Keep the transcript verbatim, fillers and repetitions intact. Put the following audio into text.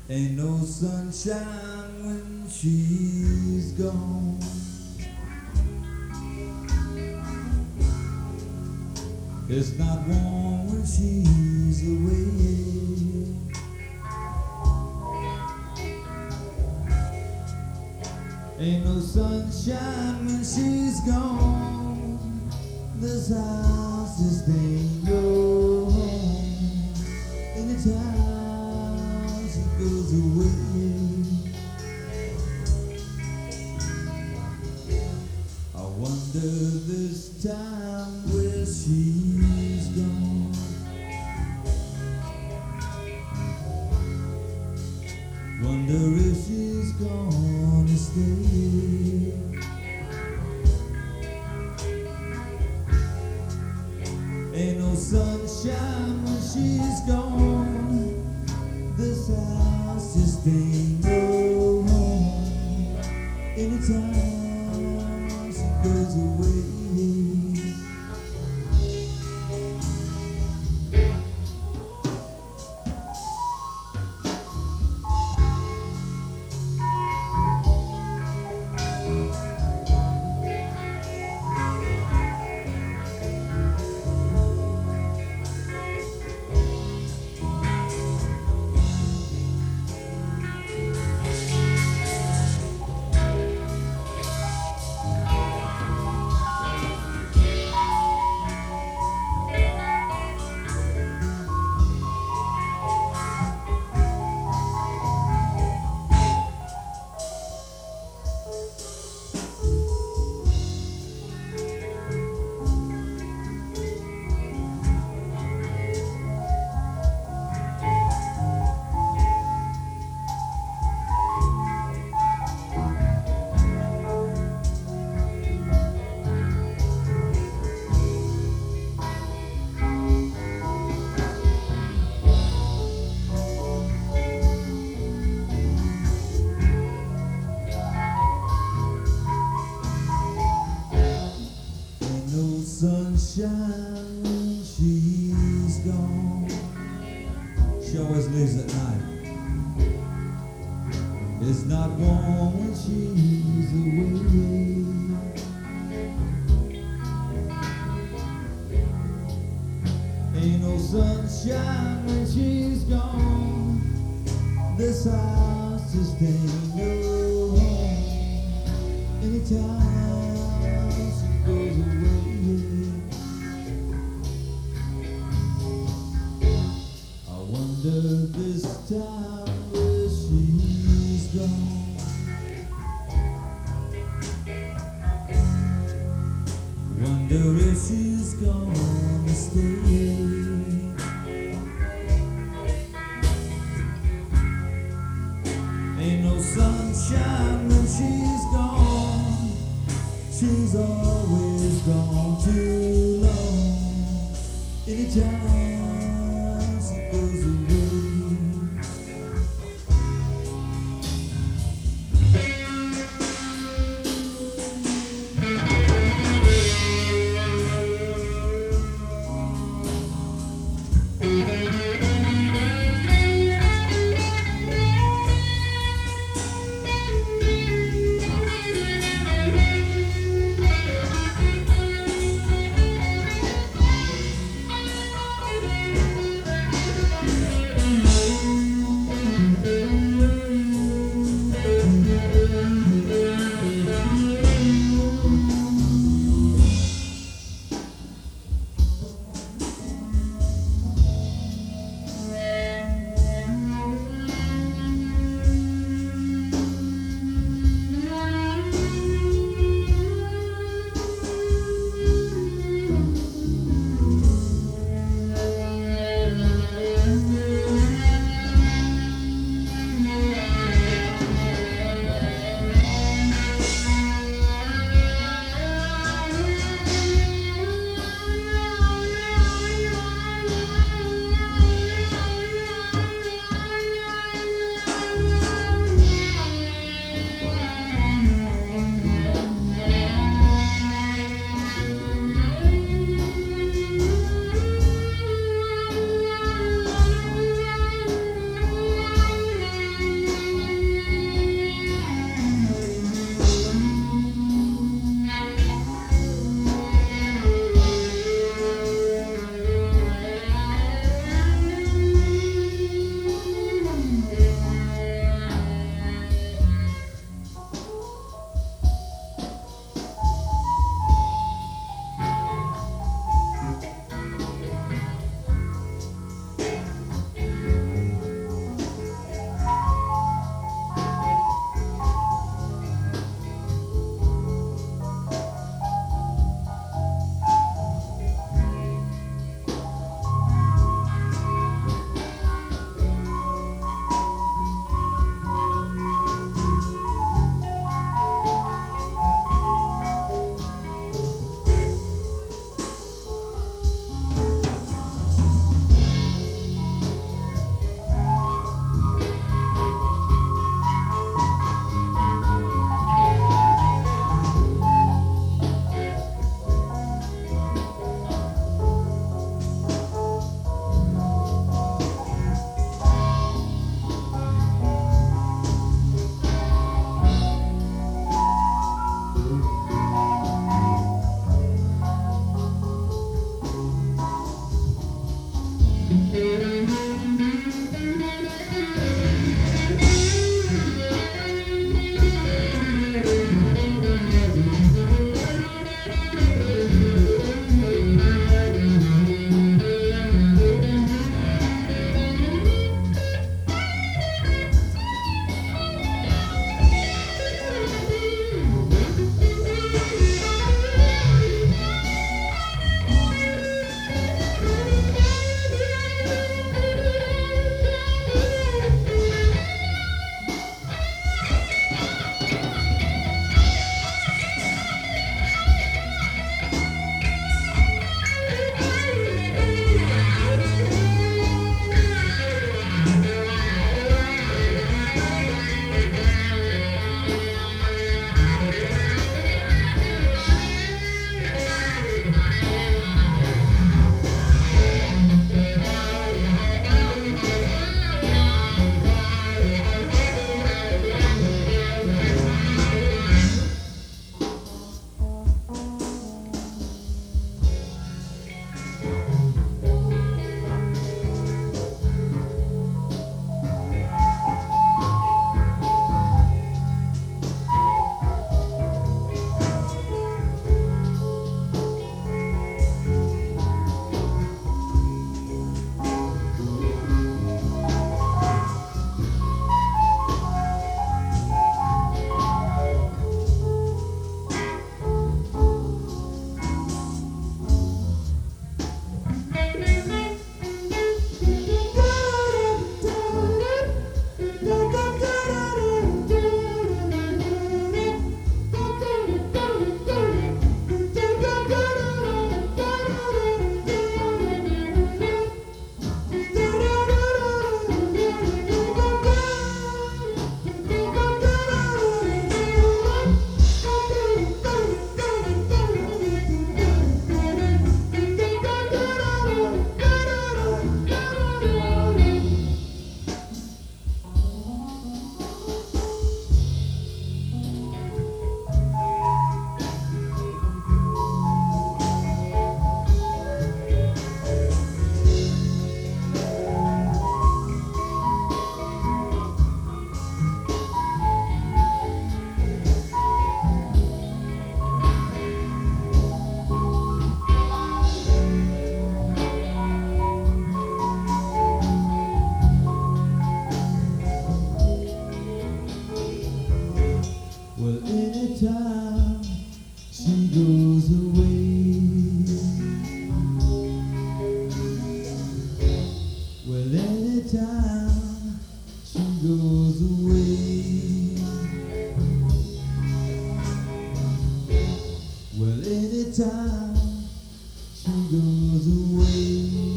Ain't no sunshine when she's gone. It's not warm when she's away. Ain't no sunshine when she's gone. This house just ain't your home. Anytime she goes away, I wonder this time where she's gone. Wonder if she's gonna stay. Ain't no sunshine when she's gone. This house just ain't no home. Anytime she goes away, sunshine when she's gone. She always leaves at night. It's not warm when she's away. Ain't no sunshine when she's gone. This house just ain't no home. Anytime she goes away, wonder this time where she's gone. Wonder if she's gonna stay. Ain't no sunshine when she's gone. She's always gone too long. Anytime she goes away, anytime she goes away. Well, anytime she goes away.